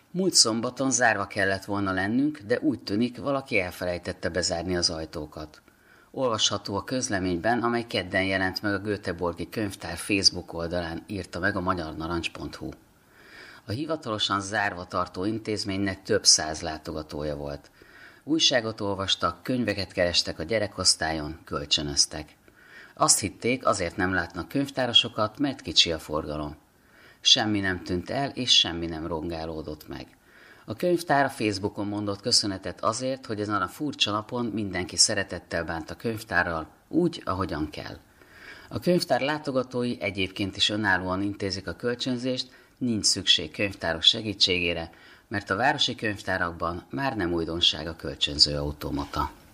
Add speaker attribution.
Speaker 1: Múlt szombaton zárva kellett volna lennünk, de úgy tűnik, valaki elfelejtette bezárni az ajtókat. Olvasható a közleményben, amely kedden jelent meg a Göteborgi Könyvtár Facebook oldalán, írta meg a magyarnarancs.hu. A hivatalosan zárva tartó intézménynek több száz látogatója volt. Újságot olvastak, könyveket kerestek a gyerekosztályon, kölcsönöztek. Azt hitték, azért nem látnak könyvtárasokat, mert kicsi a forgalom. Semmi nem tűnt el, és semmi nem rongálódott meg. A könyvtár a Facebookon mondott köszönetet azért, hogy ezen a furcsa napon mindenki szeretettel bánt a könyvtárral, úgy, ahogyan kell. A könyvtár látogatói egyébként is önállóan intézik a kölcsönzést, nincs szükség könyvtárok segítségére, mert a városi könyvtárakban már nem újdonság a kölcsönző automata.